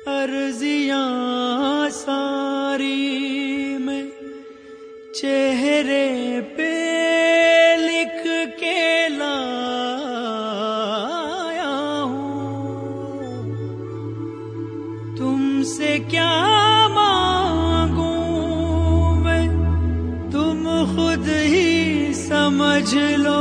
अर्जियां सारी मैं चेहरे पे लिख के लाया हूँ। तुमसे क्या मांगूं मैं, तुम खुद ही समझ लो।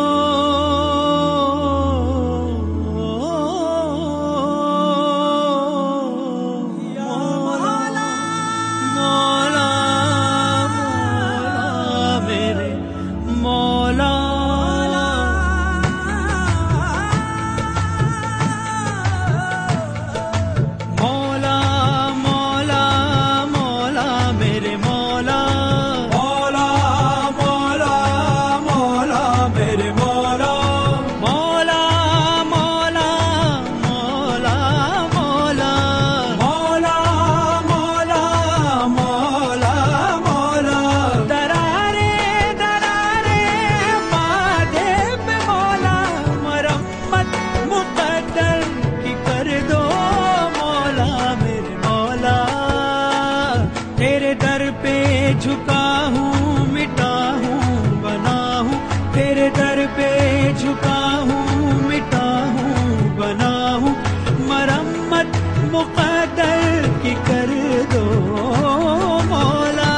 झुका हूँ, मिटा हूँ, बना हूँ, तेरे दर पे झुका हूँ, मिटा हूँ, बना हूँ। मरम्मत मुक़द्दर की कर दो मौला,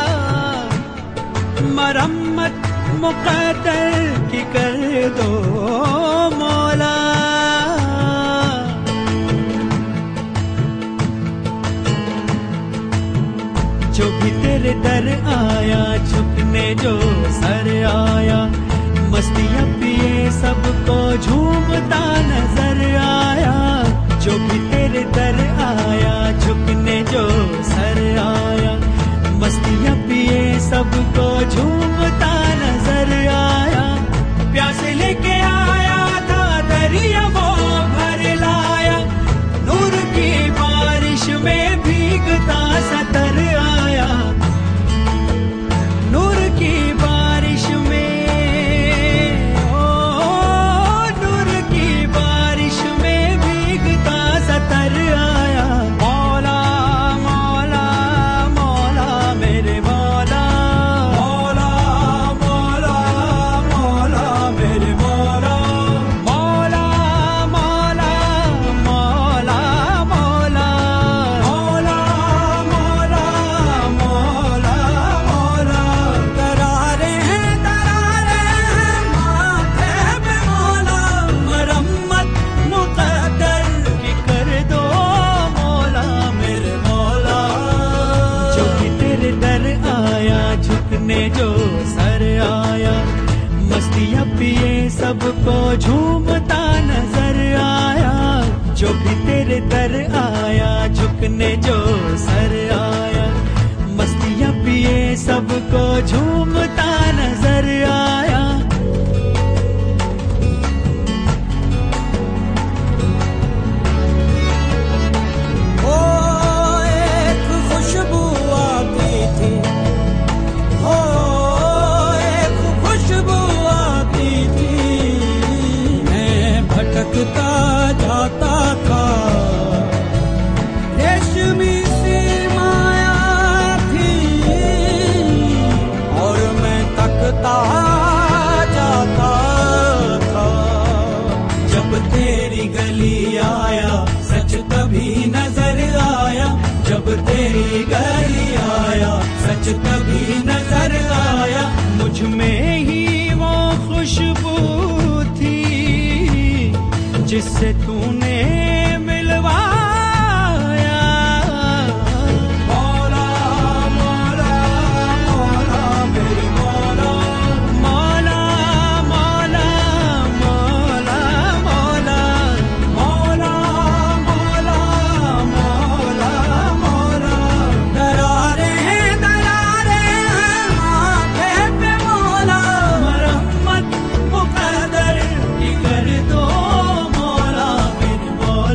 मरम्मत मुक़द्दर की कर दो मौला। जो भी तेरे दर आया, झुकने जो सर आया, मस्तियाँ पिए सबको झूमता नजर आया। जो भी तेरे दर आया, झुकने जो सर आया, मस्तियाँ पिए सबको झूमता नजर आया। प्यासे लेके आया था दरिया वो भर लाया, नूर की बारिश में भीगता सतर आया। नूर की बारिश में, ओ नूर की बारिश में भीगता सतर आया। मौला मौला मौला मेरे मौला, मौला मौला मौला मेरे मौला, मौला मौला मौला मौला, मौला मौला मौला मौला। दरारे हैं माथे पे मौला, मरम्मत मुक़द्दर की कर दो मौला मेरे मौला। जो भी तेरे दर आया, झुकने जो सर आया, मस्तियाँ पिए सबको झूमता नजर आया। जो भी तेरे दर आया, झुकने जो सर आया, मस्तियाँ पिए सबको झूमता नजर आया। ओ एक खुशबू आती थी, ओ एक खुशबू आती थी, मैं भटकता जाता था। रेशमी सी माया थी और मैं तकता जाता था। जब तेरी गली आया, सच तभी नजर आया। जब तेरी गली आया, सच तभी नजर आया। मुझ में ही वो खुशबू थी जिससे तूने मिलवाया। मौला मौला मौला मेरे मौला, मौला मौला मौला मौला, मौला मौला मौला मौला। दरारे हैं माथे पे मौला, मरम्मत मुक़द्दर की कर दो मौला मेरे मौला।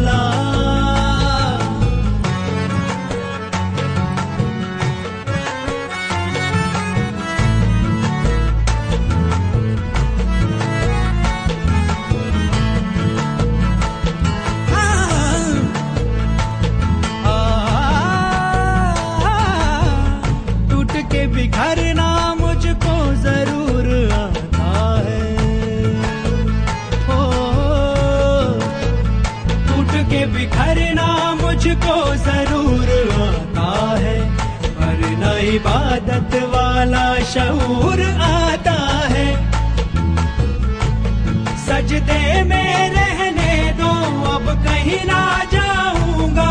मुझको जरूर आता है, पर न इबादत वाला शऊर आता है। सजदे में रहने दो, अब कहीं ना जाऊंगा।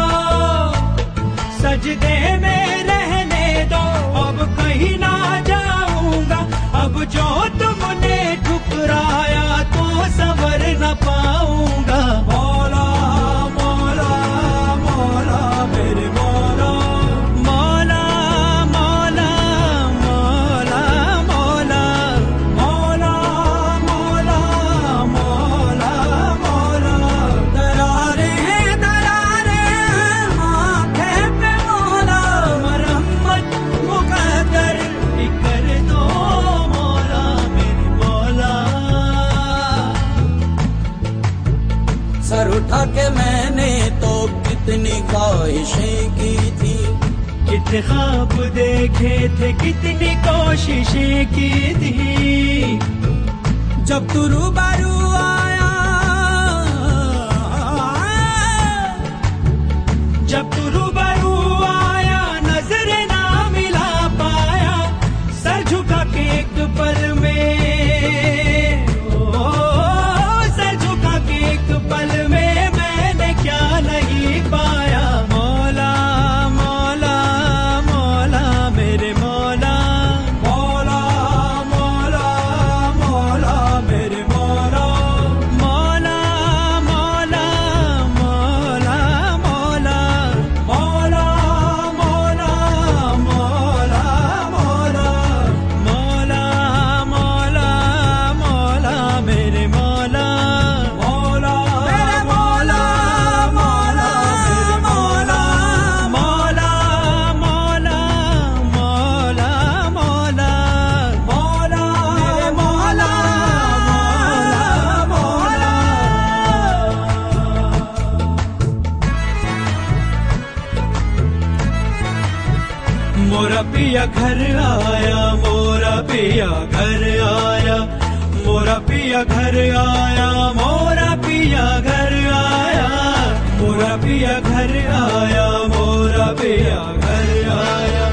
सजदे में रहने दो, अब कहीं ना जाऊंगा। अब जो तुमने ठुकराया तो संवर न पाऊंगा। मौला मौला मौला मेरे मौला, मौला मौला मौला मौला मौला मौला मौला मौला। दरारे दरारे माथे पे मौला, मरम्मत मुकद्दर कर दो मौला मेरे मौला। सर उठा के मैंने तो कितनी ख्वाहिशें की थी, कितने ख्वाब देखे थे, कितनी कोशिशें की थी। जब तू रूबरू आया, जब तू रूबरू आया, नजर ना मिला पाया। सर झुका के एक पल में, ओ सर झुका के एक पल में मैंने क्या नहीं पाया। मौला मौला मौला मेरे मौला, मौला मौला मौला मेरे मौला। मौला मौला मौला मौला मौला मौला मौला मौला मौला मौला मौला मेरे मौला। मौला मेरे मौला मौला मेरे मौला। मौला मौला मौला मौला मौला मेरे मौला मौला मोरा पिया घर आया, मोरा पिया घर आया, मोरा पिया घर आया, मोरा पिया घर आया, मोरा पिया घर आया, मोरा पिया घर आया।